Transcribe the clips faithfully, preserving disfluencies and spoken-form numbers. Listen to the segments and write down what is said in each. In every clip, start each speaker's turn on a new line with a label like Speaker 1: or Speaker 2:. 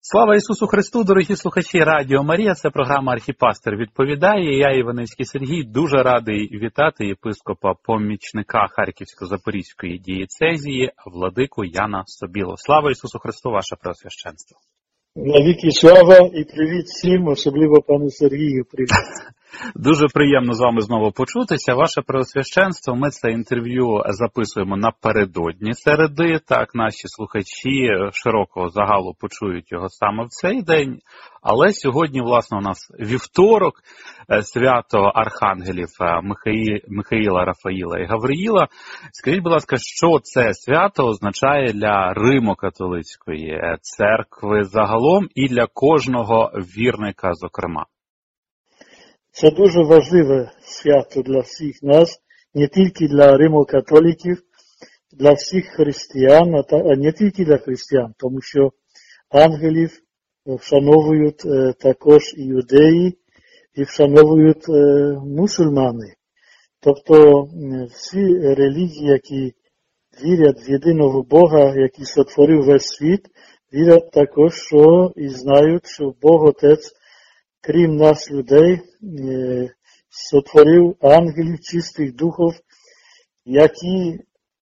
Speaker 1: Слава Ісусу Христу, дорогі слухачі Радіо Марія, це програма «Архіпастир відповідає». Я, Іванецький Сергій, дуже радий вітати єпископа-помічника Харківсько-Запорізької дієцезії, владику Яна Собілу. Слава Ісусу Христу, ваше Преосвященство!
Speaker 2: Навіки слава і привіт всім, особливо пану Сергію. Привіт.
Speaker 1: Дуже приємно з вами знову почутися. Ваше Преосвященство, ми це інтерв'ю записуємо напередодні середи, так наші слухачі широкого загалу почують його саме в цей день. Але сьогодні, власне, у нас вівторок, свято архангелів Михаї... Михаїла, Рафаїла і Гавриїла. Скажіть, будь ласка, що це свято означає для Римо-католицької церкви загалом і для кожного вірника, зокрема?
Speaker 2: Це дуже важливе свято для всіх нас, не тільки для римо-католиків, для всіх християн, а не тільки для християн, тому що ангелів вшановують також і юдеї, і вшановують мусульмани. Тобто всі релігії, які вірять в єдиного Бога, який сотворив весь світ, вірять також, що і знають, що Бог Отець, крім нас, людей, сотворив ангелів, чистих духів, які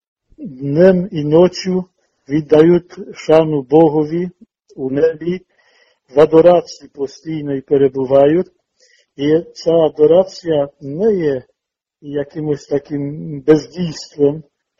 Speaker 2: днем і ночі віддають шану Богові у небі, в адорації постійно перебувають. І ця адорація не є якимось таким бездійством,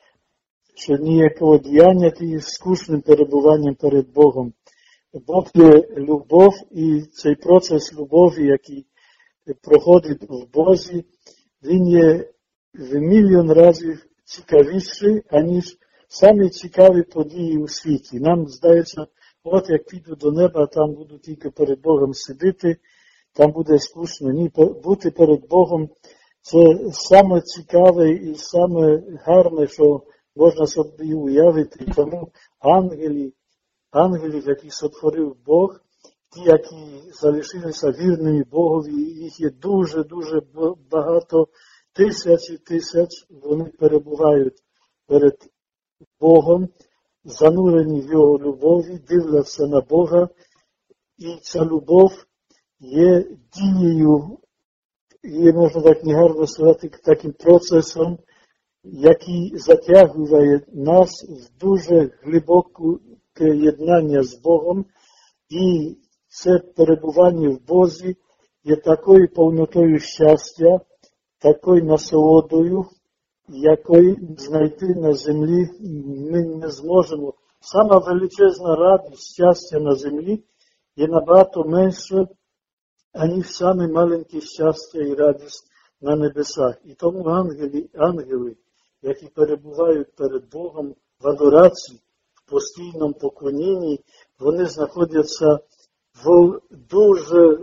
Speaker 2: що ніякого діяння, і скучним перебуванням перед Богом. Бог є любов, і цей процес любові, який проходить в Бозі, він є в мільйон разів цікавіший, аніж самі цікаві події у світі. Нам здається, от як піду до неба, там буду тільки перед Богом сидіти, там буде скучно. Ні, бути перед Богом – це саме цікаве і саме гарне, що можна собі уявити. Тому ангелі, ангелів, які сотворив Бог, ті, які залишилися вірними Богові, їх є дуже-дуже багато, тисячі тисяч, вони перебувають перед Богом, занурені в Його любові, дивляться на Бога, і ця любов є дією, є, можна так негарно сказати, таким процесом, який затягує нас в дуже глибоке єднання з Богом, і це перебування в Бозі є такою повнотою щастя, такою насолодою, якої знайти на землі ми не зможемо. Сама величезна радість, щастя на землі є набагато менше, аніж саме маленьке щастя і радість на небесах. І тому ангели, ангели, які перебувають перед Богом в адорації, в постійному поклонінні, вони знаходяться в дуже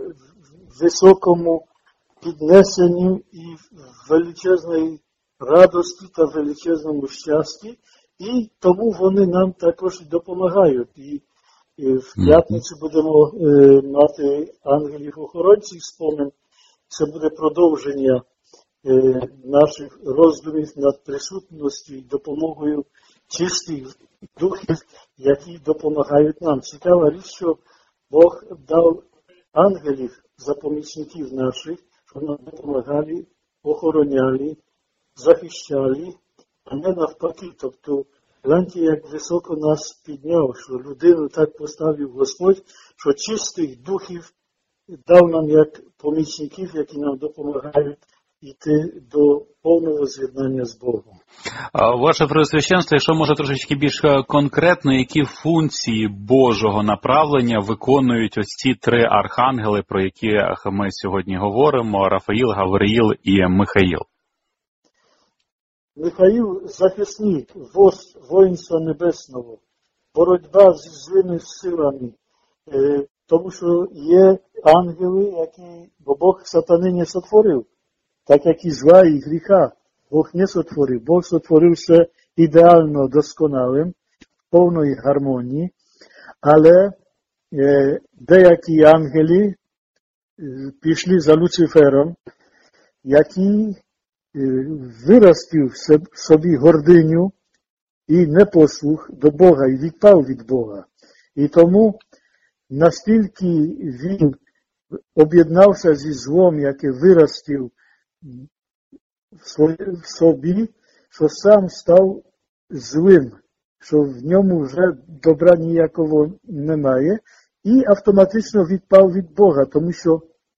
Speaker 2: високому піднесенні і величезній радості та величезному щасті, і тому вони нам також допомагають. І, і в п'ятницю будемо е, мати ангелів-охоронців спомин. Це буде продовження е, наших роздумів над присутністю і допомогою чистих духів, які допомагають нам. Цікава річ, що Бог дав ангелів за помічників наших, щоб нам допомагали, охороняли, захищали, а не навпаки. Тобто, гляньте, як високо нас підняв, що людину так поставив Господь, що чистих духів дав нам як помічників, які нам допомагають йти до повного з'єднання з Богом.
Speaker 1: Ваше Преосвященство, якщо може трошечки більш конкретно, які функції Божого направлення виконують ось ці три архангели, про які ми сьогодні говоримо, Рафаїл, Гавриїл і Михаїл?
Speaker 2: Михаїл – захисник, вождь воїнства небесного, боротьба зі злими силами, тому що є ангели, які, бо Бог сатани не сотворив, так як і зла, і гріха. Бог не сотворив. Бог сотворив все ідеально досконалим, в повної гармонії, але е, деякі ангели е, пішли за Люцифером, який е, виростив в собі гординю і непослух до Бога, і відпав від Бога. І тому настільки він об'єднався зі злом, яке виростив в собі, що сам став злим, що в ньому вже добра ніякого немає, і автоматично відпав від Бога, тому що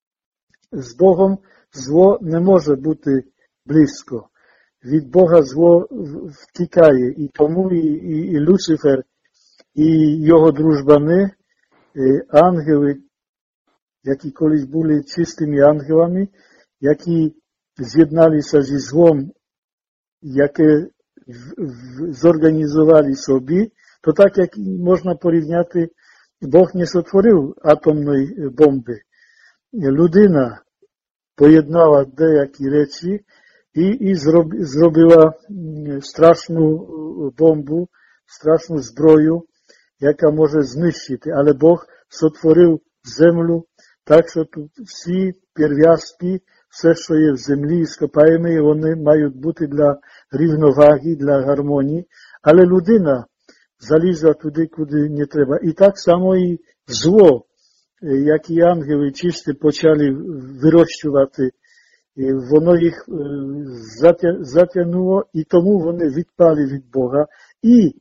Speaker 2: з Богом зло не може бути близько. Від Бога зло втікає, і тому і, і, і Люцифер, і його дружбани, і ангели, які колись були чистими ангелами, які з'єдналися зі злом, яке зорганізували собі, то так, як можна порівняти, Бог не сотворив атомної бомби. Людина поєднала деякі речі і, і зробила страшну бомбу, страшну зброю, яка може знищити. Але Бог сотворив землю так, що тут всі перв'язки, все, що є в землі, іскопаємі, вони мають бути для рівноваги, для гармонії. Але людина залізла туди, куди не треба. І так само і зло, як і ангели чисті почали вирощувати, воно їх затягнуло, і тому вони відпали від Бога. І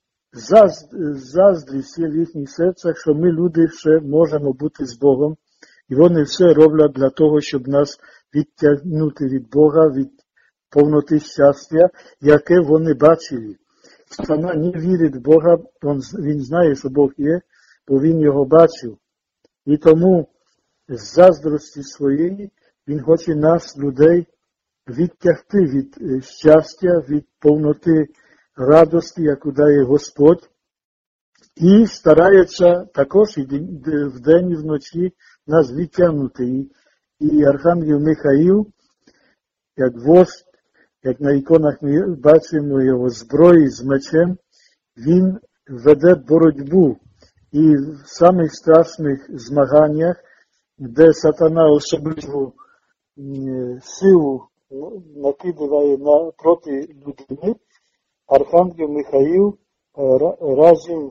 Speaker 2: заздрість є в їхніх серцях, що ми, люди, ще можемо бути з Богом. І вони все роблять для того, щоб нас відтягнути від Бога, від повноти щастя, яке вони бачили. Сатана не вірить в Бога, він знає, що Бог є, бо він його бачив. І тому з заздрості своєї він хоче нас, людей, відтягти від щастя, від повноти радості, яку дає Господь. І старається також і вдень, і вночі нас відтягнути. І, і Архангел Михаїл, як вождь, як на іконах ми бачимо його зброї з мечем, він веде боротьбу. І в самих страшних змаганнях, де сатана особливу силу накидає на, проти людини, Архангел Михаїл разом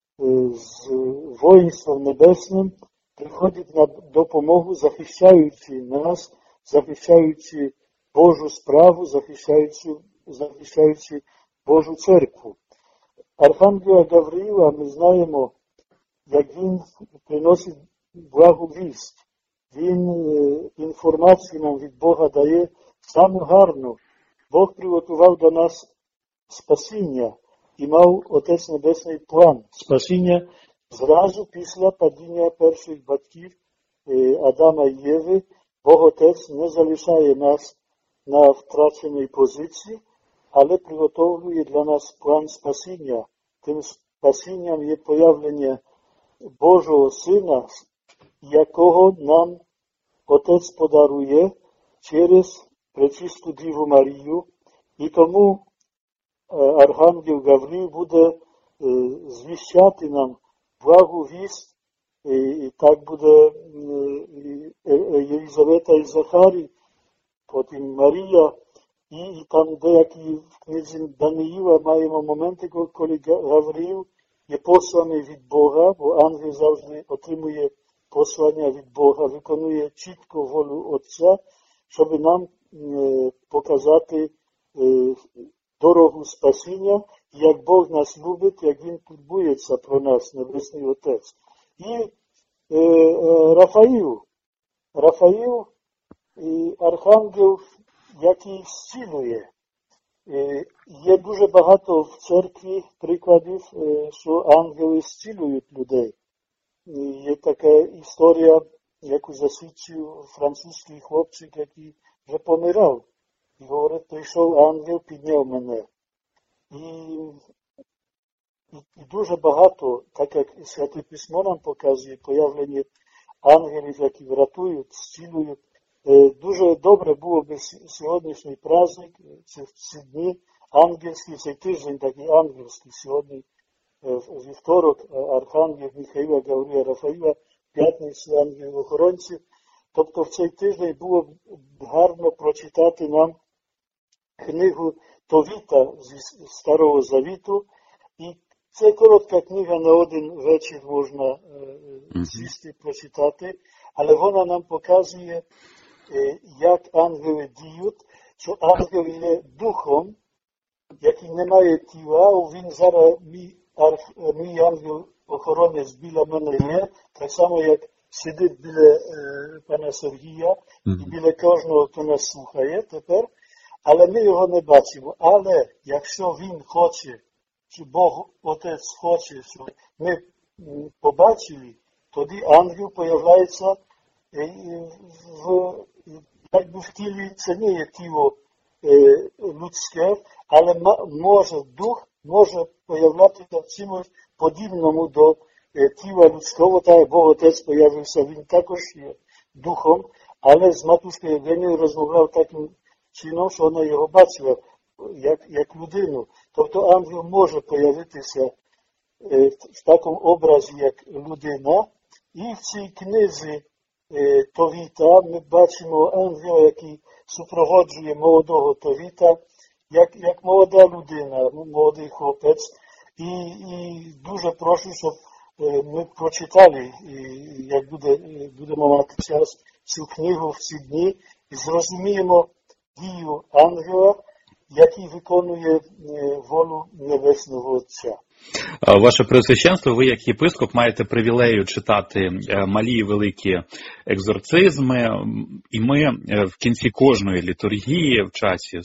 Speaker 2: з воїнством небесним приходить на допомогу, захищаючи нас, захищаючи Божу справу, захищаючи, захищаючи Божу церкву. Архангела Гавриїла ми знаємо, як він приносить благу вість. Він інформацію нам від Бога дає саму гарну. Бог приготував до нас спасіння і мав Отець Небесний план. Спасіння зразу після падіння перших батьків Адама і Єви. Бог Отець не залишає нас на втраченій позиції, але приготовує для нас план спасіння. Тим спасінням є появлення Божого Сина, якого нам Отець подарує через Пречисту Діву Марію. І тому Архангел Гавриїл буде звіщати нам благу вість, і так буде Єлизавета і Захарій, потім Марія, і, і там деякі в книзі Даниїла маємо моменти, коли Гавриїл є посланий від Бога, бо ангел завжди отримує послання від Бога, виконує чітко волю Отця, щоб нам показати дорогу спасіння, як Бог нас любить, як Він турбується про нас, Небесний Отець. І е, е, Рафаїл, Рафаїл і Архангел, який зцілює. Е, є дуже багато в церкві прикладів, е, що ангели зцілюють людей. Е, є така історія, яку засвідчив французький хлопчик, який вже помирав. І говорить, прийшов ангел, підняв мене. І, і, і дуже багато, так як Святе Письмо нам показує, появлення ангелів, які врятують, зцілюють. Дуже добре було б сьогоднішній праздник, ці, ці дні ангельські, цей тиждень такий ангельський, сьогодні вівторок, Архангел Михаїла, Гаврія, Рафаїла, п'ятницю ангелів-охоронців. Тобто в цей тиждень було б гарно прочитати нам книгу Товіта зі Старого Завіту і Це коротка книга, на один вечір можна е, сісти, прочитати, але вона нам показує, е, як ангели діють, що ангел є духом, який не має тіла, він зараз, мій, мій ангел-охоронець біля мене є, так само, як сидить біля е, пана Сергія і біля кожного, хто нас слухає тепер, але ми його не бачимо. Але якщо він хоче, чи Бог Отець хоче, щоб ми побачили, тоді ангел появляється в, якби в тілі, це не є тіло е, людське, але може дух може появлятися в чимось подібному до е, тіла людського, так як Бог Отець появився, він також є духом, але з матушкою Євгенією розмовляв таким чином, що вона його бачила як, як людину. Тобто ангел може появитися е, в такому образі, як людина. І в цій книзі е, Товіта ми бачимо ангела, який супроводжує молодого Товіта, як, як молода людина, молодий хлопець. І, і дуже прошу, щоб е, ми прочитали, і, як буде, будемо мати час, цю книгу в ці дні, і зрозуміємо дію ангела, який виконує волю Небесного Отця.
Speaker 1: Ваше Преосвященство, ви як єпископ маєте привілею читати малі і великі екзорцизми, і ми в кінці кожної літургії, в часі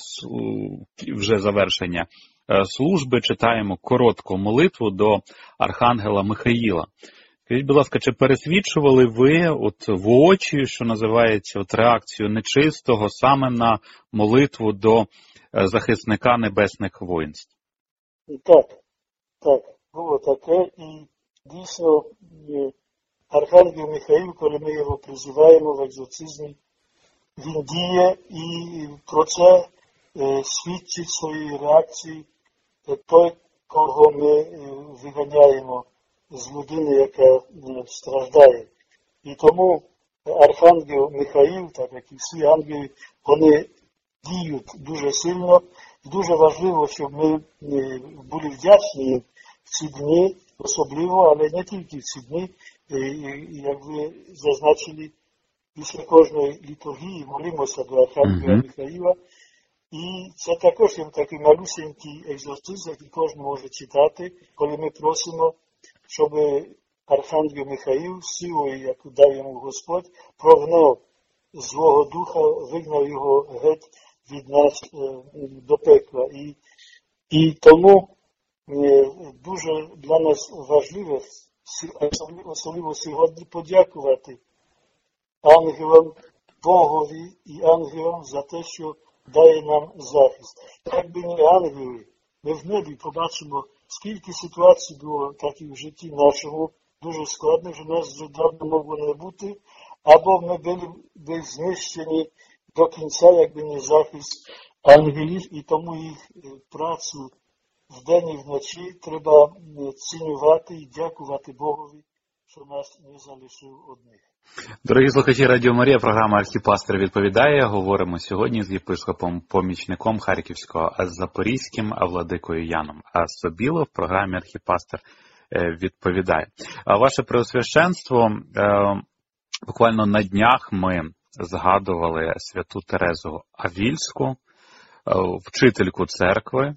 Speaker 1: вже завершення служби, читаємо коротку молитву до Архангела Михаїла. Скажіть, будь ласка, чи пересвідчували ви от воочию, що називається, от реакцію нечистого саме на молитву до захисника небесних воїнств?
Speaker 2: Так, так, було таке, і дійсно Архангел Михаїл, коли ми його призиваємо в екзорцизмі, він діє, і про це свідчить своєї реакції той, кого ми виганяємо з людини, яка страждає. І тому Архангел Михаїл, так як і всі ангели, вони діють дуже сильно. І дуже важливо, щоб ми були вдячні в ці дні, особливо, але не тільки в ці дні, як ви зазначили, після кожної літургії молимося до Архангела mm-hmm. Михаїла. І це також є такий малюсенький екзорцизм, який кожен може читати, коли ми просимо, щоб Архангел Михаїл силою, яку дав йому Господь, прогнав злого духа, вигнав його геть від нас е, до пекла. І, і тому е, дуже для нас важливо, особливо сьогодні, подякувати ангелам Богові і ангелам за те, що дає нам захист. Якби не ангели, ми в небі побачимо, скільки ситуацій було таких в житті нашому, дуже складних, що нас вже давно могло не бути, або ми були б знищені до кінця, якби не захист ангелів, і тому їх працю вдень і вночі треба цінувати і дякувати Богові, що нас не залишив одних.
Speaker 1: Дорогі слухачі Радіо Марія, програма «Архіпастир відповідає». Говоримо сьогодні з єпископом-помічником Харківського Запорізьким владикою Яном Собіло в програмі «Архіпастир відповідає». Ваше Преосвященство, буквально на днях ми згадували святу Терезу Авільську, вчительку церкви,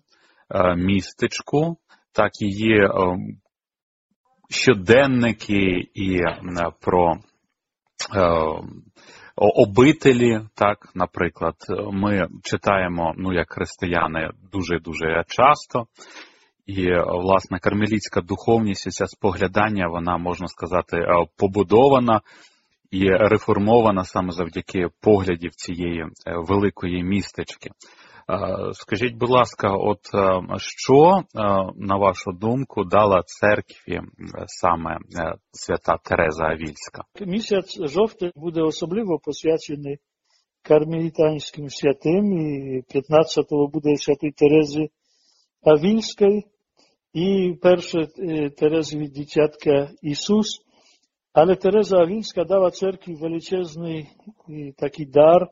Speaker 1: містичку, так її щоденники і про обителі, так, наприклад, ми читаємо, ну, як християни, дуже-дуже часто. І, власне, кармелітська духовність, ця споглядання, вона, можна сказати, побудована і реформована саме завдяки поглядів цієї великої містички. Скажіть, будь ласка, от що, на вашу думку, дала церкві саме свята Тереза Авільська?
Speaker 2: Місяць жовтий буде особливо посвячений кармелітанським святим, і п'ятнадцятого буде святої Терези Авільської, і перше Терезові дитятка Ісус. Але Тереза Авільська дала церкві величезний такий дар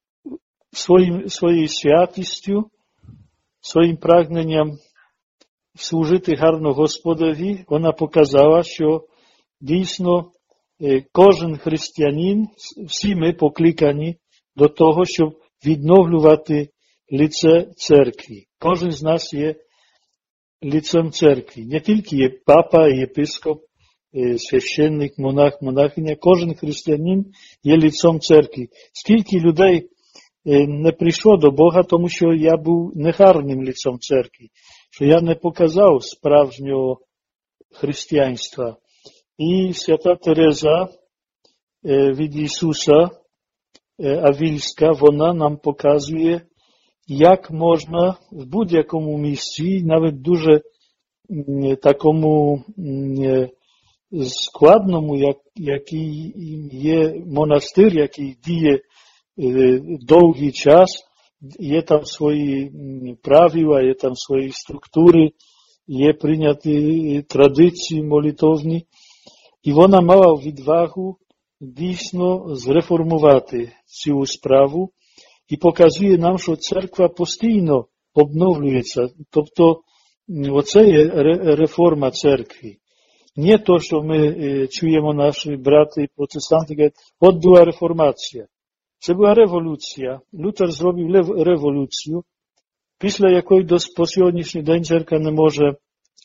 Speaker 2: своїм, своєю святістю, своїм прагненням служити гарно Господові, вона показала, що дійсно кожен християнин, всі ми покликані до того, щоб відновлювати лице церкви. Кожен з нас є лицем церкви. Не тільки є папа, єпископ, священник, монах, монахиня. Кожен християнин є лицем церкви. Скільки людей не прийшло до Бога, тому що я був негарним лицем церкви, що я не показав справжнього християнства. І свята Тереза від Ісуса Авільська, вона нам показує, як можна в будь-якому місці, навіть дуже такому складному, як, який є монастир, який діє довгий час, є там свої правила, є там свої структури, є прийняті традиції молитовні, і вона мала відвагу дійсно зреформувати цю справу і показує нам, що церква постійно обновлюється. Тобто, оце є реформа церкви. Не то, що ми чуємо наші брати протестанти, кажуть, от була реформація. Це була революція. Лютер зробив революцію, після якої до по сьогоднішній день церква не може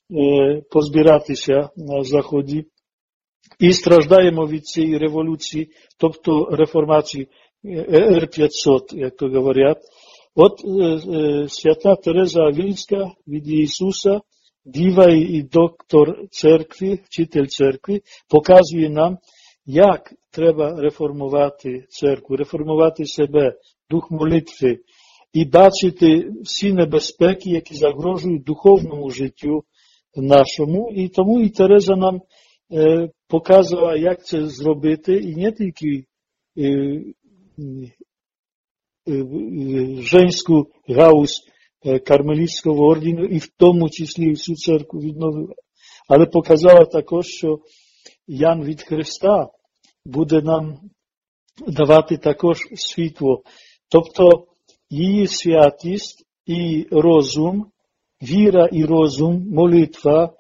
Speaker 2: позбиратися на Заході. І страждаємо від цієї революції, тобто реформації ер п'ятсот, як то говорять. От свята Тереза Авільська від Ісуса, діва і доктор церкви, вчитель церкви, показує нам, як треба реформувати церкву, реформувати себе, дух молитви і бачити всі небезпеки, які загрожують духовному життю нашому. І тому і Тереза нам е, показала, як це зробити, і не тільки е, е, женську гаузь кармелітського ордену, і в тому числі всю церкву відновила. Але показала також, що Ян від Христа буде нам давати також світло. Тобто її святість і розум, віра і розум, молитва,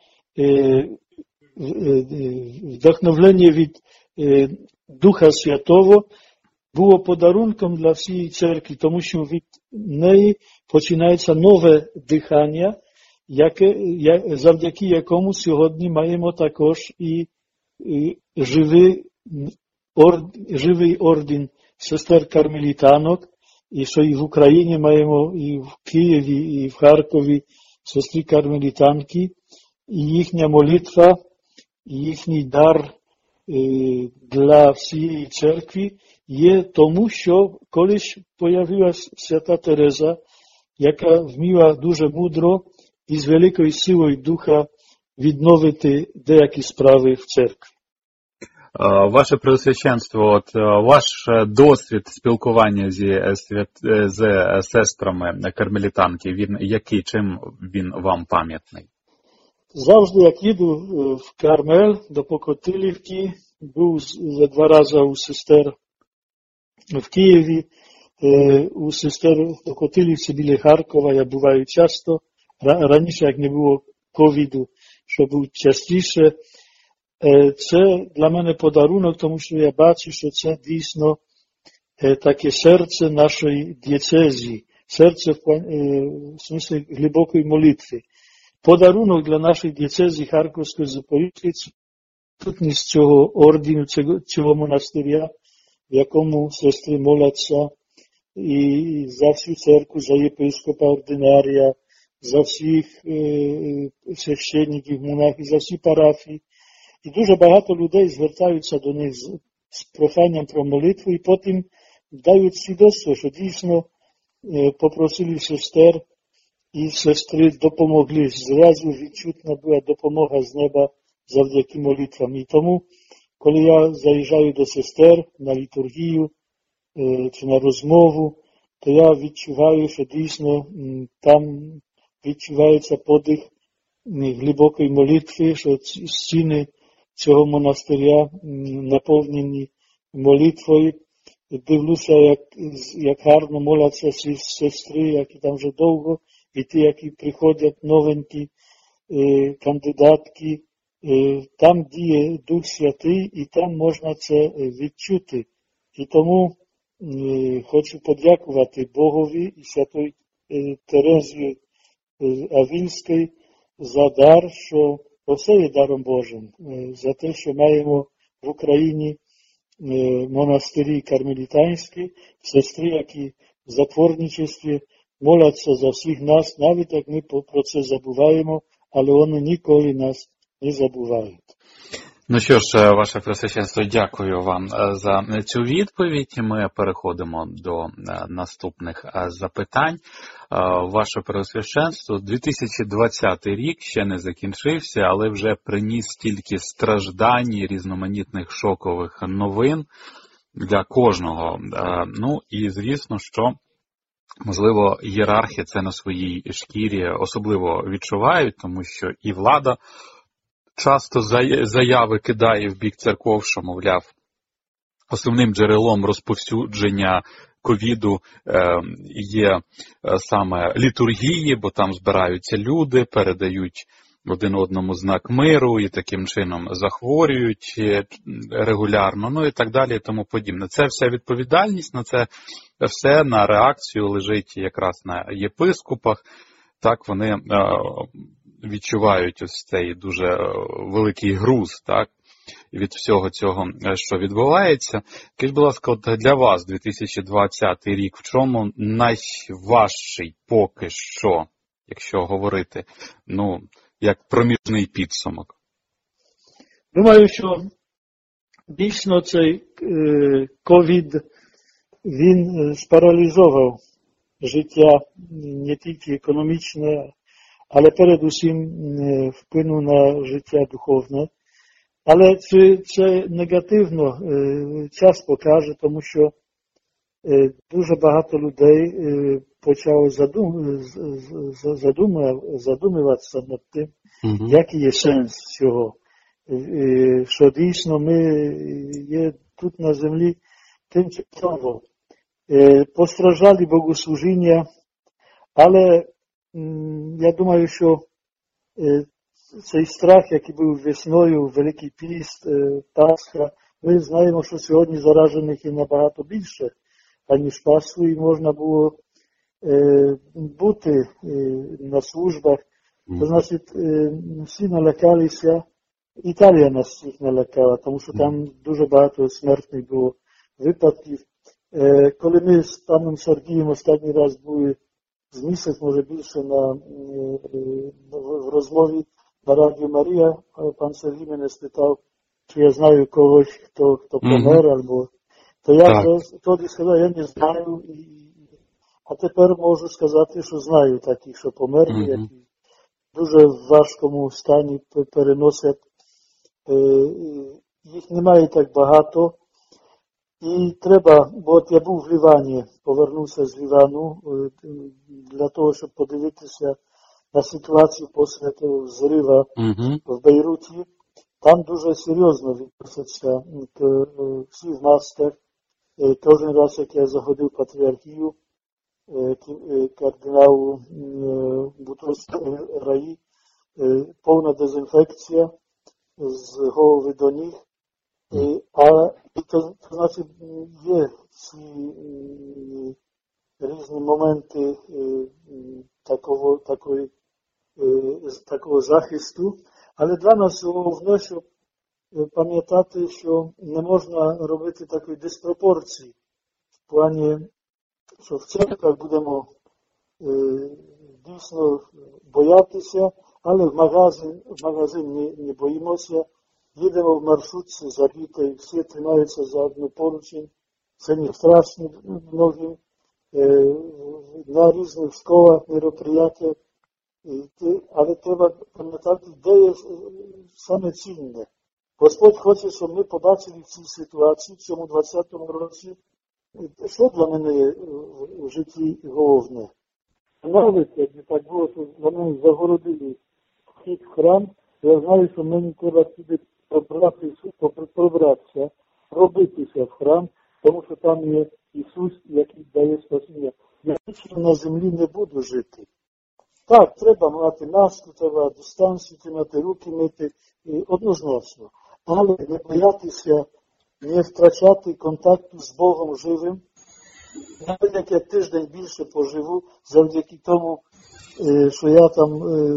Speaker 2: вдохновлення від Духа Святого було подарунком для всієї церкви, тому що від неї починається нове дихання, яке, завдяки якому сьогодні маємо також і, і живий, ор, живий орден сестер кармелітанок, і що і в Україні маємо, і в Києві, і в Харкові сестри кармелітанки, і їхня молитва, і їхній дар е, для всієї церкви є тому, що колись появилась свята Тереза, яка вміла дуже мудро і з великою силою духа відновити деякі справи в церкві.
Speaker 1: Ваше Преосвященство, от ваш досвід спілкування зі з сестрами кармелітанки, він який, чим він вам пам'ятний?
Speaker 2: Завжди, як їду в Кармель до Покотилівки, був два рази у сестер в Києві, у сестер в Покотилівці біля Харкова, я буваю часто, раніше, як не було ковіду, що був частіше. Це для мене подарунок, тому що я бачу, що це дійсно таке серце нашої дієцезії, серце в смислі глибокої молитви. Подарунок для нашої дієцезії Харківської Запорізької, сутність цього ордену, цього монастиря, в якому сестри моляться і за всю церкву, за єпископа ординарія, за всіх е, священників, монахів, за всі парафії. І дуже багато людей звертаються до них з, з проханням про молитву і потім дають свідоцтво, що дійсно е, попросили сестер і сестри допомогли. Зразу відчутна була допомога з неба завдяки молитвам. І тому, коли я заїжджаю до сестер на літургію е, чи на розмову, то я відчуваю, що дійсно м, там відчувається подих глибокої молитви, що стіни цього монастиря наповнені молитвою. Дивлюся, як, як гарно моляться сестри, які там вже довго, і ті, які приходять новенькі. кандидатки. Там діє Дух Святий, і там можна це відчути. І тому хочу подякувати Богові і Святої Терезі Авільській за дар, що оце є даром Божим, за те, що маємо в Україні монастирі кармелітанські, сестри, які в затворничестві моляться за всіх нас, навіть як ми про це забуваємо, але вони ніколи нас не забувають.
Speaker 1: Ну що ж, ваше Преосвященство, дякую вам за цю відповідь. Ми переходимо до наступних запитань. Ваше Преосвященство, дві тисячі двадцятий рік ще не закінчився, але вже приніс стільки страждань і різноманітних шокових новин для кожного. Ну і звісно, що можливо ієрархи це на своїй шкірі особливо відчувають, тому що і влада часто заяви кидає в бік церков, що, мовляв, основним джерелом розповсюдження ковіду є саме літургії, бо там збираються люди, передають один одному знак миру і таким чином захворюють регулярно, ну і так далі і тому подібне. Це вся відповідальність, на це все на реакцію лежить якраз на єпископах. Так, вони відчувають ось цей дуже великий груз, так, від всього цього, що відбувається. Скажіть, будь ласка, от для вас дві тисячі двадцятий рік, в чому найважчий поки що, якщо говорити, ну, як проміжний підсумок?
Speaker 2: Думаю, що дійсно цей ковід, він спаралізував життя не тільки економічне, але передусім вплинув на життя духовне. Але це, це негативно час покаже, тому що дуже багато людей почало задум, задум, задумуватися над тим, угу. який є сенс цього. Що дійсно ми є тут на землі тимчасово. Постраждали богослужіння, але я думаю, що цей страх, який був весною, Великий Піст, Пасха, ми знаємо, що сьогодні заражених є набагато більше, аніж Пасху, і можна було бути на службах. То значить, всі налякалися, Італія нас всіх налякала, тому що там дуже багато смертних було випадків. Коли ми з паном Сергієм останній раз були з місяць, може більше, на, в розмові на Радіо Марія, пан Сергій мене спитав, чи я знаю когось, хто, хто помер, mm-hmm. або... То я тоді сказав, я не знаю, і... а тепер можу сказати, що знаю таких, що померли, mm-hmm. які дуже в важкому стані переносять. Їх немає так багато. І треба, бо от я був в Лівані, повернувся з Лівану, для того, щоб подивитися на ситуацію після того взрива mm-hmm. в Бейруті. Там дуже серйозно відносяться к всі в масках. Кожен раз, як я заходив в патріархію, кардиналу Бутровської раї, повна дезінфекція з голови до ніг. А то, то значить, є ці різні моменти такого, такої, такого захисту, але для нас головне, щоб пам'ятати, що не можна робити такої диспропорції в плані, що в церквах будемо дійсно боятися, але в магазин, в магазин не, не боїмося. Їдемо в маршрутці забіти, всі тримаються за одну поручень, це не страшно многим, на різних школах, мероприятиях, але треба пам'ятати, де є саме цінне. Господь хоче, щоб ми побачили в цій ситуації, в цьому двадцятому році, що для мене є в житті головне. Навіть, якби так було, то для мене загородили вхід в храм, я знаю, що мені треба туди пробратися, пробитися в храм, тому що там є Ісус, який дає спасіння. Я більше на землі не буду жити. Так, треба мати маску, треба дистанцію тримати, руки мити, і однозначно. Але не боятися, не втрачати контакту з Богом живим. Навіть як я тиждень більше поживу, завдяки тому, що я там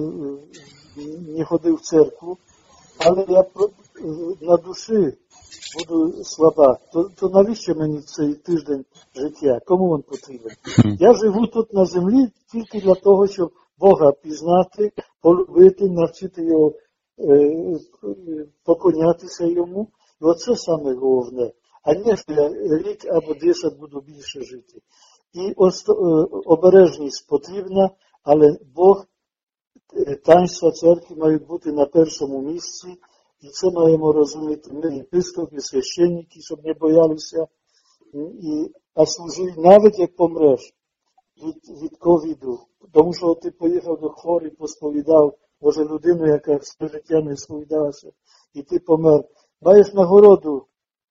Speaker 2: не ходив в церкву, але я на душі буду слаба, то, то навіщо мені цей тиждень життя? Кому він потрібен? Я живу тут на землі тільки для того, щоб Бога пізнати, полюбити, навчити його, е, поклонятися йому. І оце саме головне. А не, що я рік або десять буду більше жити. І ось, е, обережність потрібна, але Бог, таїнства церкви мають бути на першому місці. І це маємо розуміти ми, єпископи, священники, щоб не боялися, і, а служили навіть як помреш від, від ковіду. Тому що ти поїхав до хворі, посповідав, може людину, яка все життя не сповідалася, і ти помер. Маєш нагороду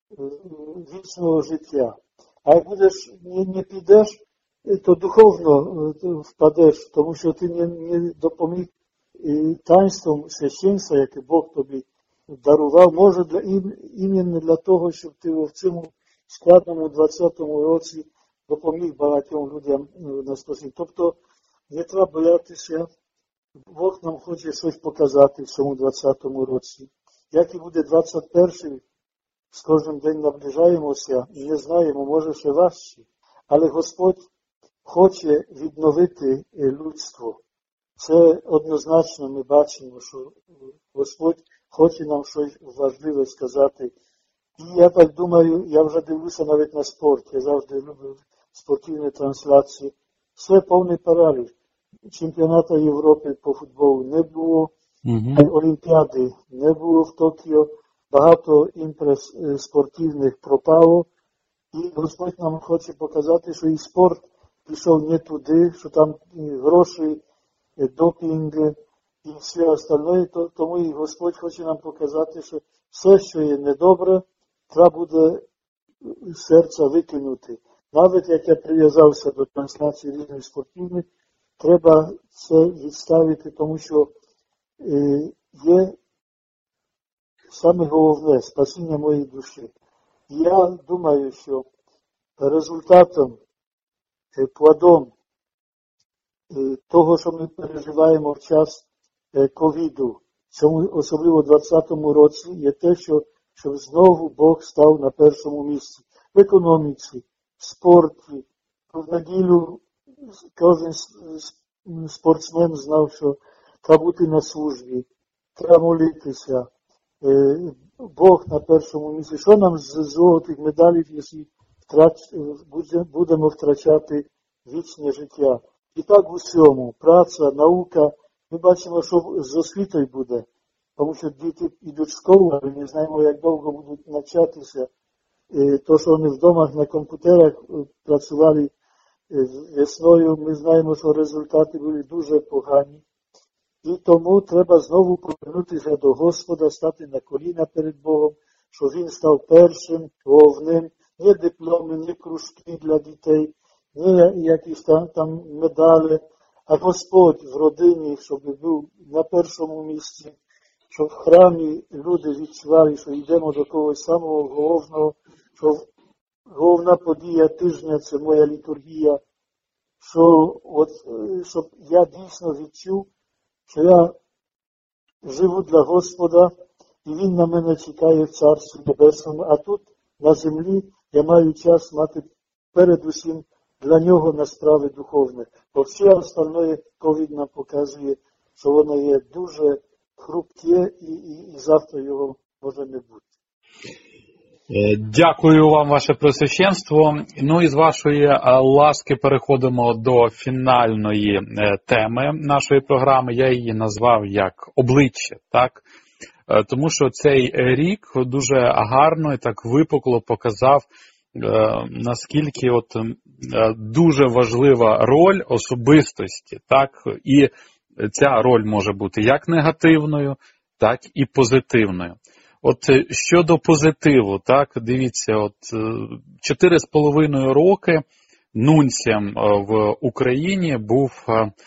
Speaker 2: вічного життя. А як будеш, не, не підеш, то духовно впадеш, тому що ти не, не допоміг таїнством священства, яке Бог тобі дарував, може для, іменно для того, щоб ти в цьому складному двадцятому році допоміг багатьом людям на спасіння. Тобто не треба боятися, Бог нам хоче щось показати в цьому двадцятому році. Як і буде двадцять перший, з кожним день наближаємося і не знаємо, може ще важче, але Господь хоче відновити людство. Це однозначно ми бачимо, що Господь хоче нам щось важливе сказати. І я так думаю, я вже дивлюся навіть на спорт, я завжди люблю спортивні трансляції. Все повний параліч. Чемпіонату Європи по футболу не було, mm-hmm. Олімпіади не було в Токіо, багато імпрес спортивних пропало. І Господь нам хоче показати, що і спорт пішов не туди, що там гроші, допінг і все остальне, то, тому і Господь хоче нам показати, що все, що є недобре, треба буде з серця викинути. Навіть як я прив'язався до трансляції різних спортивних, треба це відставити, тому що е, є саме головне спасіння моєї душі. І я думаю, що результатом, е, плодом того, що ми переживаємо в час ковіду, цьому особливо в двадцятому році, є те, що щоб знову Бог став на першому місці. В економіці, в спорті. В неділю кожен спортсмен знав, що треба бути на службі, треба молитися. Бог на першому місці. Що нам з золотих медалів, якщо втрач... будемо втрачати вічне життя? І так в усьому. Праця, наука. Ми бачимо, що з освітою буде. Тому що діти йдуть в школу, але не знаємо, як довго будуть навчатися. То, що вони вдома на комп'ютерах працювали весною, ми знаємо, що результати були дуже погані. І тому треба знову повернутися до Господа, стати на коліна перед Богом, щоб Він став першим, головним, не дипломи, не кружки для дітей, не якісь там, там медалі, а Господь в родині, щоб був на першому місці, щоб в храмі люди відчували, що йдемо до когось самого головного, що головна подія тижня – це моя літургія, що от, щоб я дійсно відчув, що я живу для Господа, і Він на мене чекає в Царстві Небесному, а тут, на землі, я маю час мати передусім для Нього на справи духовні. Бо все остальне ковід нам показує, що воно є дуже хрупке і, і, і завтра його може не бути.
Speaker 1: Дякую вам, ваше Преосвященство. Ну і з вашої ласки переходимо до фінальної теми нашої програми. Я її назвав як «Обличчя», так? Тому що цей рік дуже гарно і так випукло показав, наскільки от дуже важлива роль особистості, так? І ця роль може бути як негативною, так і позитивною. От щодо позитиву, так, дивіться, от чотири з половиною роки нунцієм в Україні був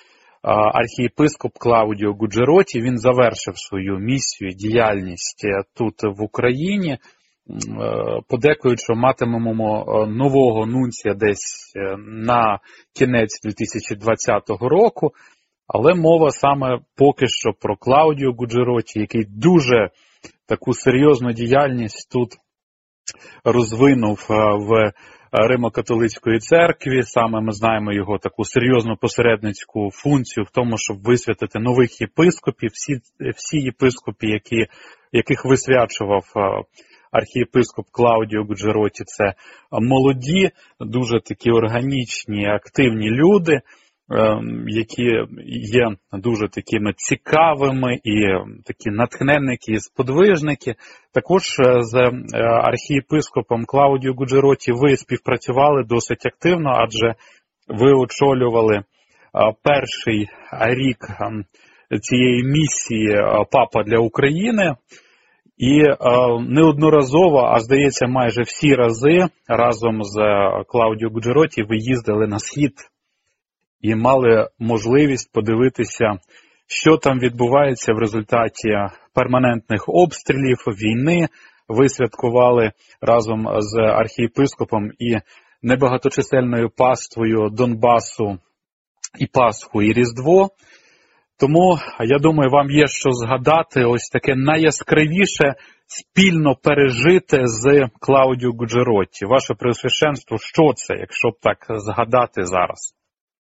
Speaker 1: архієпископ Клаудіо Гуджероті, він завершив свою місію, діяльність тут в Україні. Подекують, що матимемо нового нунція десь на кінець дві тисячі двадцятого року, але мова саме поки що про Клаудіо Гуджероті, який дуже таку серйозну діяльність тут розвинув в Римо-католицької церкві. Саме ми знаємо його таку серйозну посередницьку функцію в тому, щоб висвятити нових єпископів. Всі, всі єпископи, які, яких висвячував архієпископ Клаудіо Гуджероті, це молоді, дуже такі органічні, активні люди, які є дуже такими цікавими і такі натхненники і сподвижники. Також з архієпископом Клаудіо Гуджероті ви співпрацювали досить активно, адже ви очолювали перший рік цієї місії «Папа для України». І е, неодноразово, а здається майже всі рази, разом з Клаудіо Гуджероті ви їздили на схід і мали можливість подивитися, що там відбувається в результаті перманентних обстрілів, війни. Ви святкували разом з архієпископом і небагаточисельною паствою Донбасу і Пасху, і Різдво. Тому, я думаю, вам є що згадати, ось таке найяскравіше спільно пережите з Клаудіо Гуджероті. Ваше Преосвященство, що це, якщо б так згадати зараз?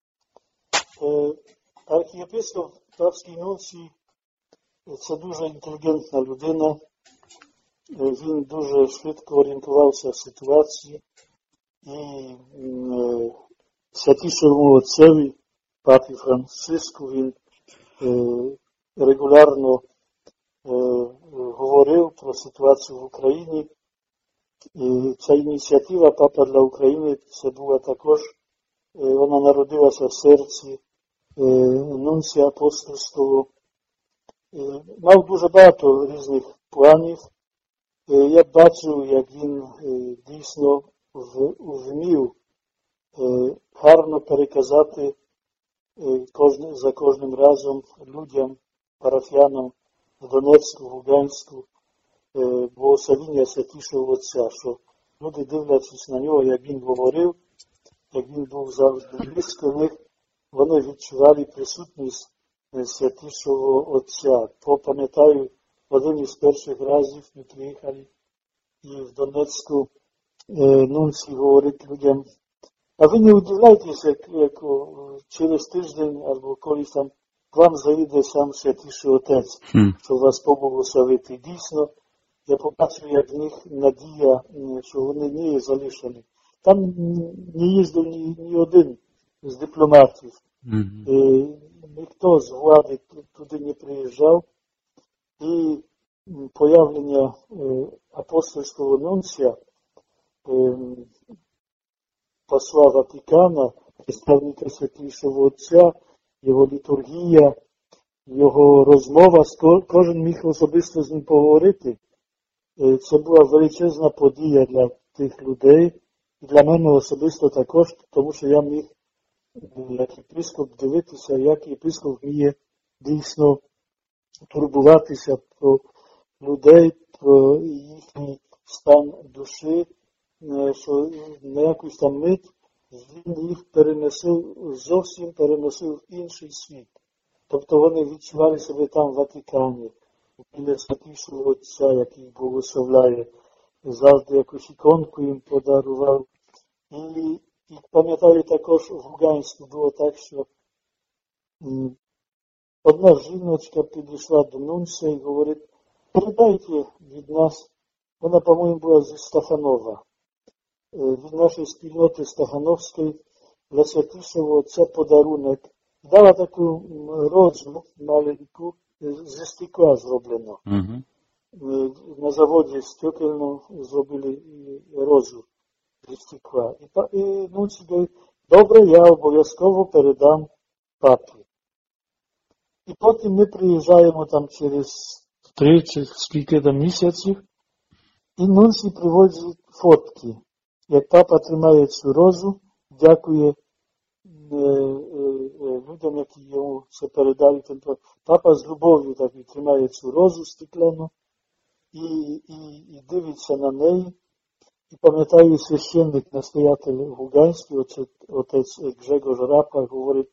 Speaker 2: Архієпископ Папський нунцій – це дуже інтелігентна людина. Він дуже швидко орієнтувався в ситуації. І святішому отцеві, папі Франциску, він регулярно говорив про ситуацію в Україні. І ця ініціатива «Папа для України» це була також, вона народилася в серці нунція апостольського. Мав дуже багато різних планів. Я бачив, як він дійсно вмів гарно переказати Кожне, за кожним разом людям, парафіянам в Донецьку, в Луганську, благословіння Святішого Отця, що люди, дивлячись на нього, як він говорив, як він був завжди близько них, вони відчували присутність Святішого Отця. Пам'ятаю, один із перших разів ми приїхали і в Донецьку нунцій говорить людям: а ви не удивляйтесь, як, як через тиждень або колись там к вам заїде сам Святіший Отець, mm. щоб вас поблагословити. Дійсно, я побачив, як в них надія, що вони не є залишені. Там не їздив ні, ні один з дипломатів. Mm-hmm. І ніхто з влади туди не приїжджав. І появлення апостольського нунція, посла Ватикана, представника Святішого Отця, його літургія, його розмова, кожен міг особисто з ним поговорити. Це була величезна подія для тих людей, і для мене особисто також, тому що я міг, як єпископ, дивитися, як єпископ вміє дійсно турбуватися про людей, про їхній стан душі, що на якусь там мить він їх переносив, зовсім переносив в інший світ. Тобто вони відчували себе там в Ватикані, біля Святішого Отця, який благословляє, завжди якусь іконку їм подарував. І, і пам'ятаю, також в Луганську було так, що м, одна жіночка підійшла до нунція і говорить: передайте від нас, вона, по-моєму, була зі Стаханова, від нашої спільноти Стахановської, для Святішого Отця подарунок. Дала таку розу маленьку, зі стекла зроблено. Uh-huh. На заводі стекольно зробили розу зі стекла. І, і нунцій говорить: добре, я обов'язково передам папі. І потім ми приїжджаємо там через три чи скільки там місяців, і нунцій приводить фотки, як папа тримає цю розу, дякує людям, які йому це передали. Папа з любов'ю так і тримає цю розу стекляну і, і, і дивиться на неї. І пам'ятаю, священник, настоятель Луганський, отець Гжегош Рапа, говорить,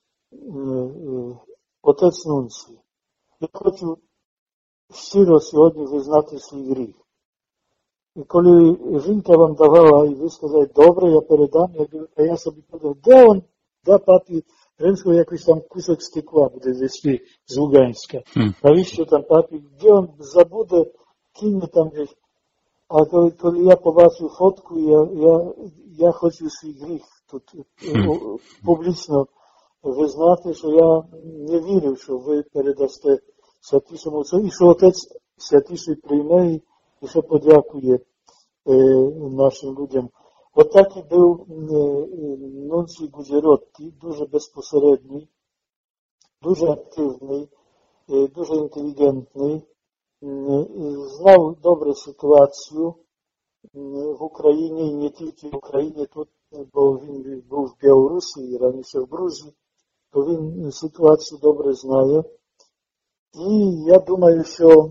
Speaker 2: отець Нунцій, я хочу щиро сьогодні визнати свій гріх. І коли жінка вам давала, і ви сказали, добре, я передам, а я собі подумав, де он, де папі Римського якийсь там кусок стекла буде вести з Луганська. Навіщо там папі, де он забуде, кине там десь. А коли, коли я побачив фотку, я, я, я хочу свій гріх тут mm. публічно визнати, що я не вірив, що ви передасте Святішому Отцю, і що Отець Святіший прийме і що подякує е, нашим людям. Отак і був е, Нунцій Гуджеротті, дуже безпосередній, дуже активний, е, дуже інтелігентний. Знав добре ситуацію в Україні, і не тільки в Україні, тут, бо він був в Білорусі і раніше в Грузії, то він ситуацію добре знає. І я думаю, що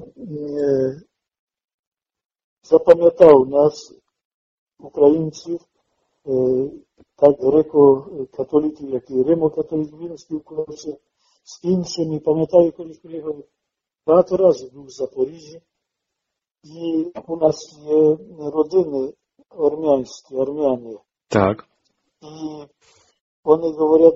Speaker 2: запам'ятав нас, українців, так греко-католиків, як і римо-католиків, він спілкувався з іншими. Пам'ятаю, коли приїхав багато разів був в Запоріжжі, і у нас є родини армянські, армяни.
Speaker 1: Так.
Speaker 2: І вони говорять,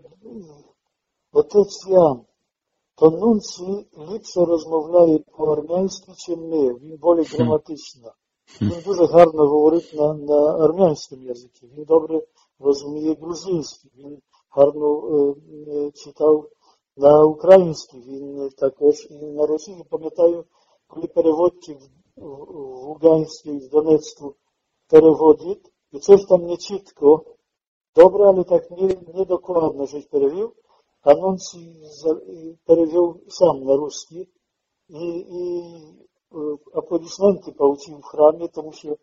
Speaker 2: отець Ян, то Нунцій ліпше розмовляє по-армянськи, ніж ми, він більш граматично. Він дуже гарно говорить на, на армянському язикі, він добре розуміє грузинський, він гарно е, читав на українській, він також і на російській. Пам'ятаю, коли переводчик в Луганській, з Донецьку переводить, і це ж там не чітко, добре, але так не, не докладно щось перевів, а Нунцій перевів сам на русський, і, і аплодисменти получив в храмі, тому що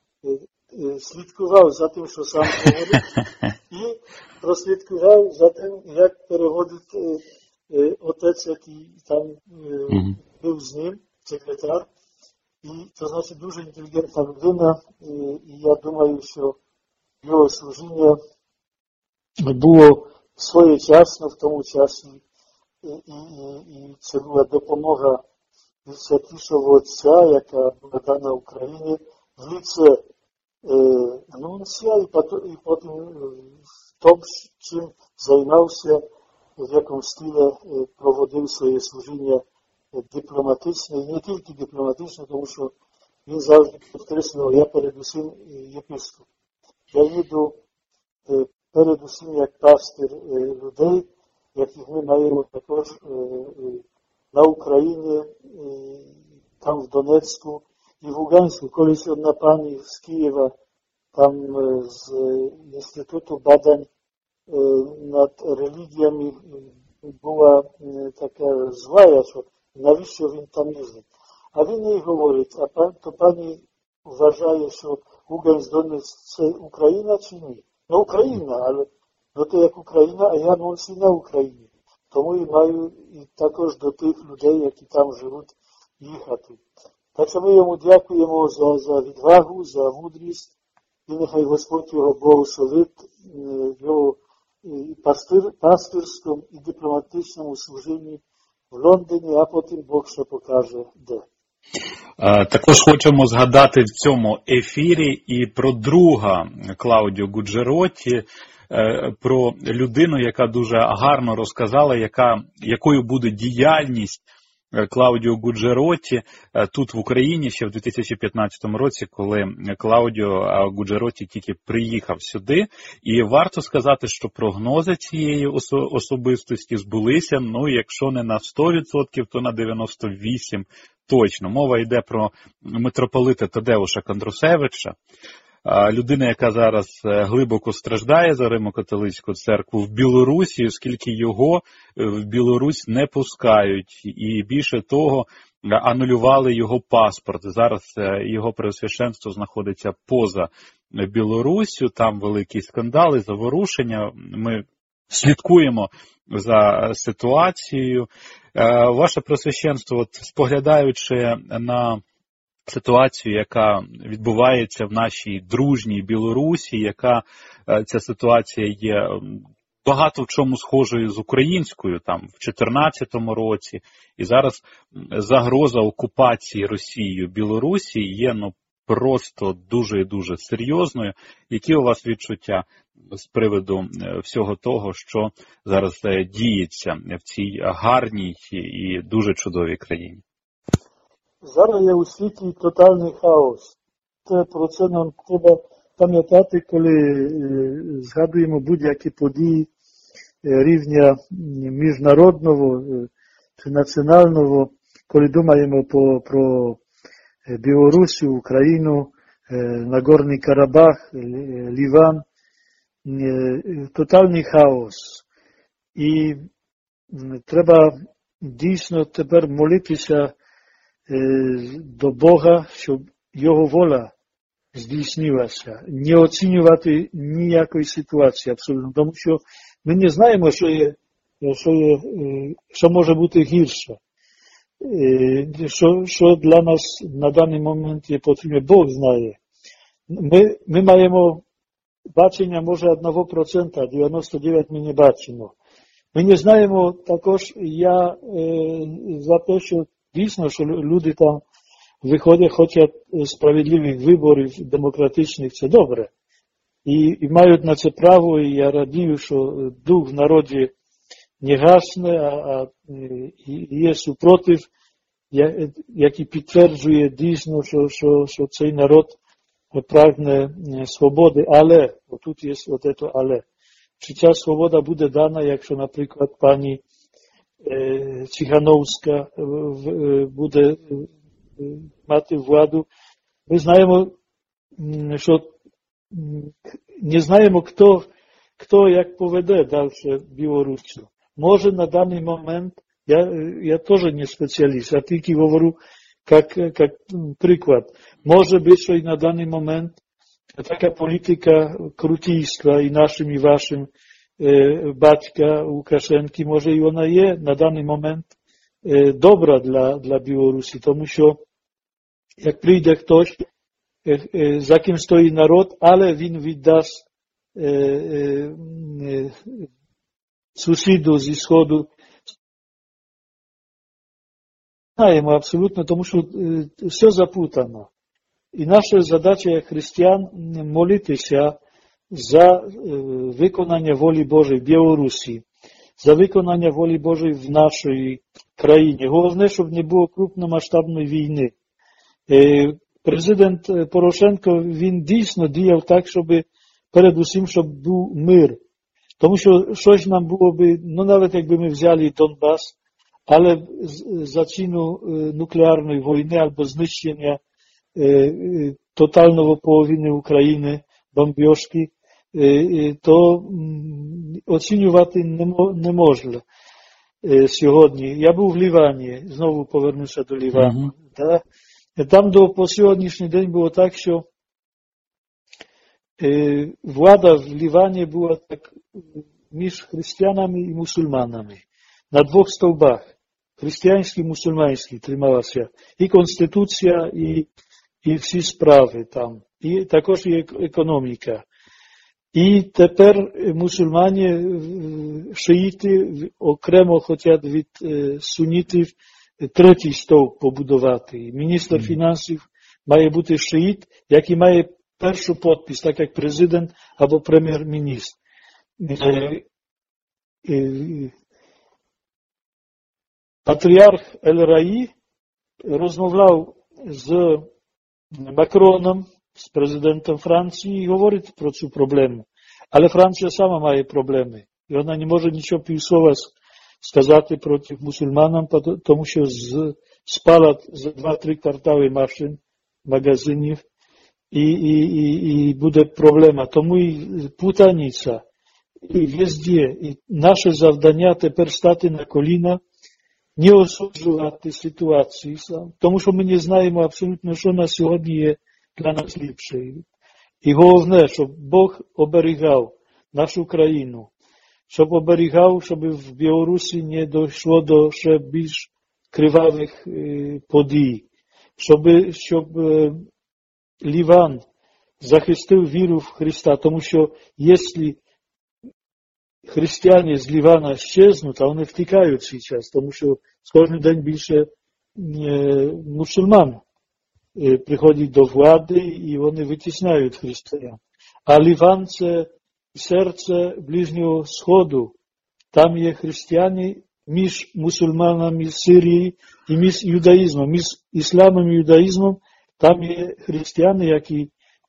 Speaker 2: слідкував за тим, що сам говорить, і прослідкував за тим, як переводить е, отець, який там е, mm-hmm. був з ним, секретар. І це значить дуже інтелігентна людина, і, і я думаю, що його служіння було своєчасно в тому часі, і, і, і, і це була допомога від Святішого Отця, яка була дана Україні в лице Нунція, і потім в тому, чим займався, в якому стилі проводив своє служіння дипломатичне, і не тільки дипломатичне, тому що він завжди підкреслював, я передусім єпископ. Я їду передусім як пастир людей, яких ми маємо також на Україні, там в Донецьку і в Луганську. Колись одна пані з Києва, там з Інституту бадань над релігіями була така злая, що навіщо він там їздить. А він їй говорить, а пан, то пані вважає, що Луганськ, Донецьк – це Україна чи ні? Ну, Україна, але до того, як Україна, а я Нунцій на Україні. Тому і маю і також до тих людей, які там живуть, їхати. Так що ми йому дякуємо за, за відвагу, за мудрість, і нехай Господь його благословить в його і пастир, пастирському і дипломатичному служінні в Лондоні, а потім Бог ще покаже де.
Speaker 1: Також хочемо згадати в цьому ефірі і про друга Клаудіо Гуджеротті, про людину, яка дуже гарно розказала, яка, якою буде діяльність Клаудіо Гуджеротті тут в Україні ще в дві тисячі п'ятнадцятому році, коли Клаудіо Гуджеротті тільки приїхав сюди. І варто сказати, що прогнози цієї особистості збулися, ну, якщо не на сто відсотків, то на дев'яносто вісім відсотків точно. Мова йде про митрополита Тадеуша Кондрусевича, людина, яка зараз глибоко страждає за Римо-католицьку церкву в Білорусі, оскільки його в Білорусь не пускають. І більше того, анулювали його паспорт. Зараз його преосвященство знаходиться поза Білоруссю, там великі скандали, заворушення. Ми слідкуємо за ситуацією. Ваше Преосвященство, от, споглядаючи на ситуацію, яка відбувається в нашій дружній Білорусі, яка ця ситуація є багато в чому схожою з українською, там, в чотирнадцятому році, і зараз загроза окупації Росією Білорусі є, ну, просто дуже і дуже серйозною. Які у вас відчуття з приводу всього того, що зараз діється в цій гарній і дуже чудовій країні?
Speaker 2: Зараз є у світі тотальний хаос. Це про це нам треба пам'ятати, коли згадуємо будь-які події рівня міжнародного чи національного, коли думаємо по, про Білорусію, Україну, Нагорний Карабах, Ліван. Тотальний хаос. І треба дійсно тепер молитися до Бога, щоб Його воля здійснилася. Не оцінювати ніякої ситуації абсолютно, тому що ми не знаємо, що є, що є, що може бути гірше. Що, що для нас на даний момент є потрібно, Бог знає. Ми, ми маємо бачення може одного процента, дев'яносто дев'ять відсотків ми не бачимо. Ми не знаємо також, я е, за те, що дійсно, що люди там виходять, хочуть справедливих виборів, демократичних, це добре. І, і мають на це право, і я радію, що дух в народі не гасне, а, а і є супротив, який підтверджує дійсно, що, що, що цей народ прагне свободи, але, отут є от це але. Чи ця свобода буде дана, якщо, наприклад, пані е, Чихановська е, буде е, мати владу? Ми знаємо, що не знаємо, хто, хто як поведе далі Білорусію. Може на даний момент, я, я теж не спеціаліст, я тільки говорю, Как, как приклад, може бути, що і на даний момент така політика крутійства і нашим, і вашим е, батька Лукашенки, може і вона є на даний момент е, добра для, для Білорусі, тому що як прийде хтось, е, е, за ким стоїть народ, але він віддасть е, е, е, сусіду зі Сходу, знаємо абсолютно, тому що е, все запутано. І наша задача як християн молитися за е, виконання волі Божої в Білорусі, за виконання волі Божої в нашій країні. Головне, щоб не було крупномасштабної війни. Е, президент Порошенко, він дійсно діяв так, щоб передусім, щоб був мир. Тому що щось нам було би, ну навіть якби ми взяли Донбас, але зачину нуклеарної війни або знищення е, тотального половини України, бомбіжки, е, то оцінювати не, не можна е, сьогодні. Я був в Лівані, знову повернуся до Лівану. Mm-hmm. Да? Там до по сьогоднішній день було так, що е, влада в Лівані була так між християнами і мусульманами. На двох стовбах, християнський і мусульманський, трималася і конституція, і, і всі справи там, і також і економіка. І тепер мусульмані, шиїти окремо хочуть від сунітів третій стовп побудувати. Міністр mm. фінансів має бути шиїт, який має першу підпис, так як президент або прем'єр-міністр. Патріарх Ель-Раї розмовляв з Макроном, з президентом Франції, і говорить про цю проблему. Але Франція сама має проблеми. І вона не може нічого півслова сказати проти мусульман, тому що спала за два-три квартали машин, магазинів, і, і, і, і буде проблема. Тому і путаниця. І везде. І наше завдання тепер стати на коліна, не осуджувати ситуацію, тому що ми не знаємо абсолютно, що на сьогодні є для нас ліпше. І головне, щоб Бог оберігав нашу країну, щоб оберігав, щоб в Білорусі не дійшло до ще більш кривавих подій, щоб, щоб Ліван захистив віру в Христа, тому що якщо християни з Лівана щезнуть, а вони втікають зараз, тому що з кожним день більше мусульман приходять до влади і вони витісняють християн. А Ліван – це серце Ближнього Сходу. Там є християни між мусульманами Сирії і між юдаїзмом, між ісламом і юдаїзмом. Там є християни, які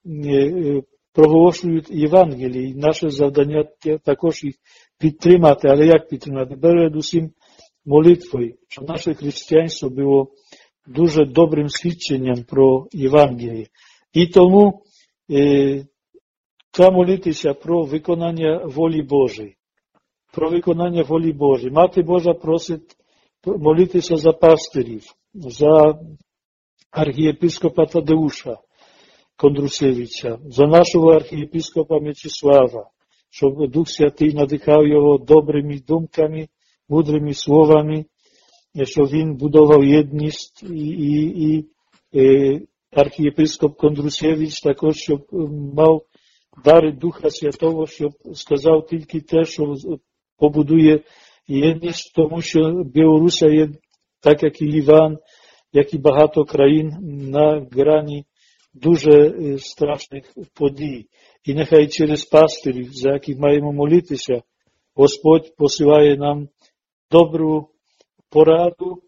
Speaker 2: проголошують Євангеліє. І наше завдання також їх підтримати. Але як підтримати? Передусім молитвою, щоб наше християнство було дуже добрим свідченням про Євангеліє. І тому е, треба молитися про виконання волі Божої. Про виконання волі Божої. Мати Божа просить молитися за пастирів, за архієпископа Тадеуша Кондрусевича, за нашого архієпископа Мечислава, щоб Дух Святий надихав його добрими думками, мудрими словами, щоб він будував єдність, і, і, і е, архієпископ Кондрусевич також, щоб мав дар Духа Святого, щоб сказав тільки те, що побудує єдність, тому що Білорусь є, так як і Ліван, як і багато країн, на грані дуже страшних подій. І нехай через пастирів, за яких маємо молитися, Господь посилає нам добру пораду,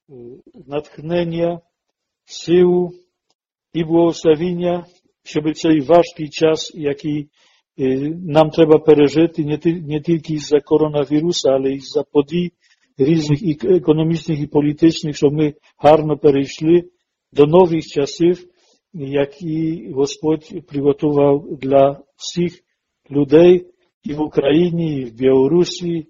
Speaker 2: натхнення, силу і благословення, щоб цей важкий час, який нам треба пережити, не тільки із-за коронавіруса, але й за подій різних і економічних і політичних, щоб ми гарно перейшли до нових часів, які Господь приготував для всіх людей і в Україні, і в Білорусі,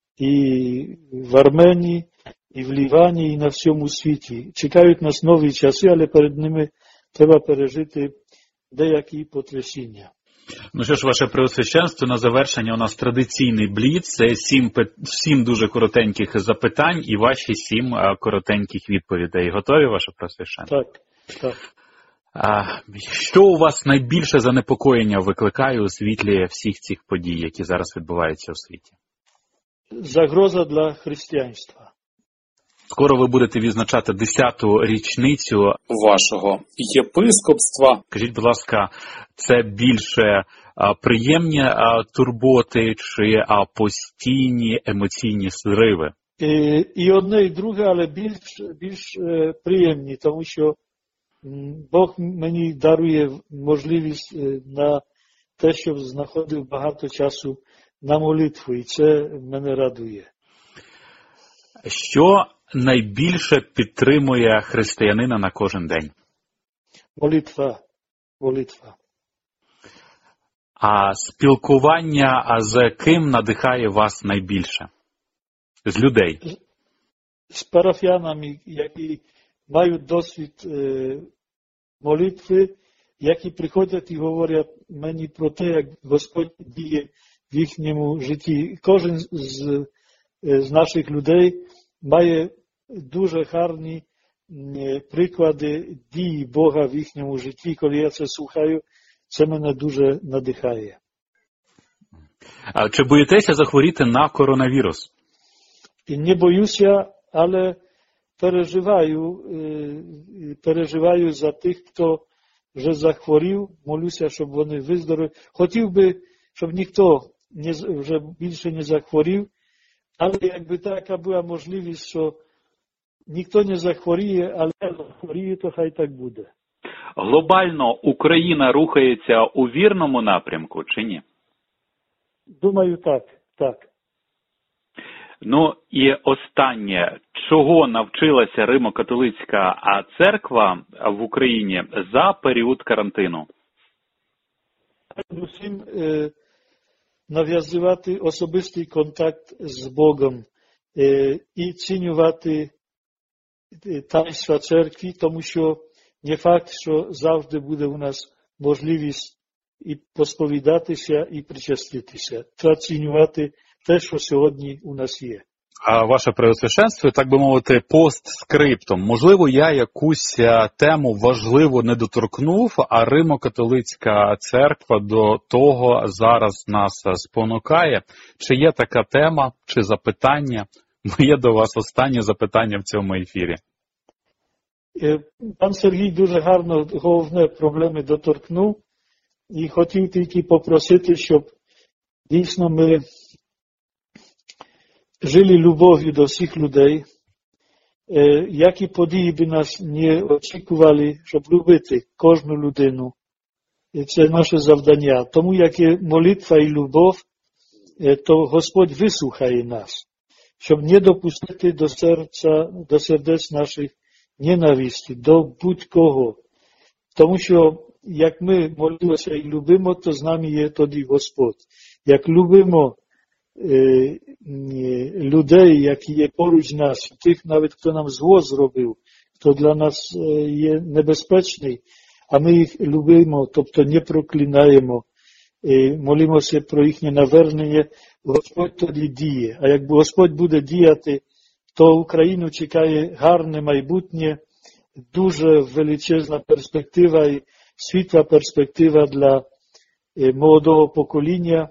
Speaker 2: і в Арменії, і в Лівані, і на всьому світі. Чекають нас нові часи, але перед ними треба пережити деякі потрясіння.
Speaker 1: Ну що ж, ваше преосвященство, на завершення у нас традиційний бліц. Це сім, сім дуже коротеньких запитань і ваші сім а, коротеньких відповідей. Готові, ваше преосвященство?
Speaker 2: Так, так.
Speaker 1: А, що у вас найбільше занепокоєння викликає у світлі всіх цих подій, які зараз відбуваються у світі?
Speaker 2: Загроза для християнства.
Speaker 1: Скоро ви будете відзначати десяту річницю
Speaker 3: вашого єпископства.
Speaker 1: Скажіть, будь ласка, це більше а, приємні а, турботи чи а, постійні емоційні зриви?
Speaker 2: І, і одне, і друге, але більш, більш е, приємні, тому що м, Бог мені дарує можливість е, на те, щоб знаходив багато часу на молитву, і це мене радує.
Speaker 1: Що найбільше підтримує християнина на кожен день?
Speaker 2: Молитва. Молитва.
Speaker 1: А спілкування а з ким надихає вас найбільше? З людей?
Speaker 2: З парафіянами, які мають досвід е, молитви, які приходять і говорять мені про те, як Господь діє в їхньому житті. Кожен з, з наших людей має дуже гарні приклади дії Бога в їхньому житті. Коли я це слухаю, це мене дуже надихає.
Speaker 1: А чи боїтеся захворіти на коронавірус?
Speaker 2: І не боюся, але переживаю, переживаю за тих, хто вже захворів, молюся, щоб вони виздоровіли. Хотів би, щоб ніхто не, вже більше не захворів, але якби така була можливість, що ніхто не захворіє, але захворіє, то хай так буде.
Speaker 1: Глобально Україна рухається у вірному напрямку чи ні?
Speaker 2: Думаю, так, так.
Speaker 1: Ну і останнє, чого навчилася Римо-католицька церква в Україні за період карантину?
Speaker 2: Мусим е, нав'язувати особистий контакт з Богом е, і цінювати таїнства церкви, тому що не факт, що завжди буде у нас можливість і посповідатися, і причаститися. Треба цінювати те, що сьогодні у нас є.
Speaker 1: А ваше Преосвященство, так би мовити, постскриптом. Можливо, я якусь тему важливо не доторкнув, а Римо-католицька церква до того зараз нас спонукає. Чи є така тема, чи запитання? Моє до вас останнє запитання в цьому ефірі.
Speaker 2: Пан Сергій дуже гарно головне проблеми доторкнув і хотів тільки попросити, щоб дійсно ми жили любов'ю до всіх людей, які події би нас не очікували, щоб любити кожну людину. Це наше завдання. Тому як є молитва і любов, то Господь вислухає нас, щоб не допустити до серця, до сердець наших ненависті, до будь-кого. Тому що як ми молимося і любимо, то з нами є тоді Господь. Як любимо е, людей, які є поруч нас, тих навіть, хто нам зло зробив, хто для нас є небезпечний, а ми їх любимо, тобто не проклинаємо, е, молимося про їхнє навернення, Господь тоді діє. А як Господь буде діяти, то Україну чекає гарне майбутнє, дуже величезна перспектива і світла перспектива для молодого покоління,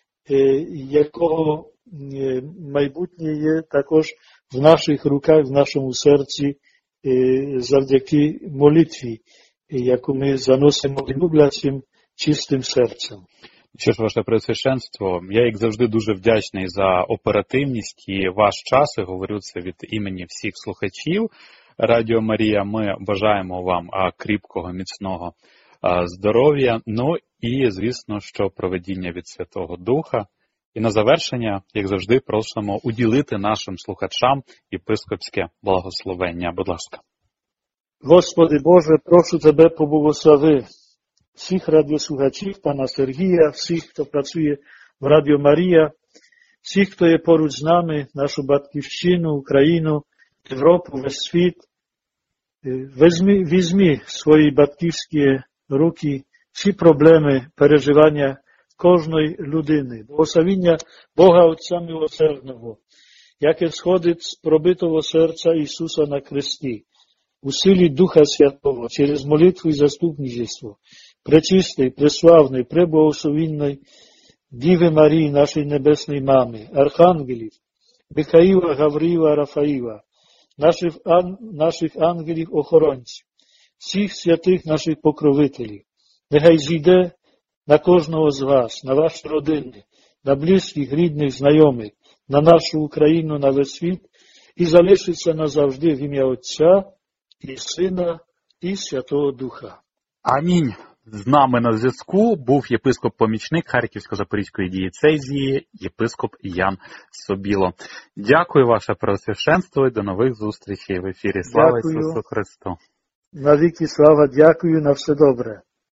Speaker 2: якого майбутнє є також в наших руках, в нашому серці завдяки молитві, яку ми заносимо люблячим, чистим серцем.
Speaker 1: Що ж, ваше Преосвященство, я, як завжди, дуже вдячний за оперативність і ваш час, і говорю це від імені всіх слухачів Радіо Марія. Ми бажаємо вам кріпкого, міцного здоров'я, ну і, звісно, що проведіння від Святого Духа. І на завершення, як завжди, просимо уділити нашим слухачам єпископське благословення. Будь ласка.
Speaker 2: Господи Боже, прошу Тебе, поблагослови всіх радіослухачів, пана Сергія, всіх, хто працює в Радіо Марія, всіх, хто є поруч з нами, нашу батьківщину, Україну, Європу, весь світ. Візьми, візьми свої батьківські руки, всі проблеми переживання кожної людини. Благословіння Бога Отця Милосердного, яке сходить з пробитого серця Ісуса на кресті, у силі Духа Святого, через молитву і заступництво, пречистої, преславної, преблагословінної Діви Марії, нашої Небесної Мами, архангелів, Михаїла, Гавриїла, Рафаїла, наших, ан, наших ангелів-охоронців, всіх святих наших покровителів. Нехай зійде на кожного з вас, на ваші родини, на близьких, рідних, знайомих, на нашу Україну, на весь світ і залишиться назавжди в ім'я Отця і Сина і Святого Духа.
Speaker 1: Амінь. З нами на зв'язку був єпископ-помічник Харківсько-Запорізької дієцезії, єпископ Ян Собіло. Дякую, ваше Преосвященство, і до нових зустрічей в ефірі. Слава
Speaker 2: Дякую.
Speaker 1: Ісусу Христу!
Speaker 2: Навіки слава, дякую, на все добре.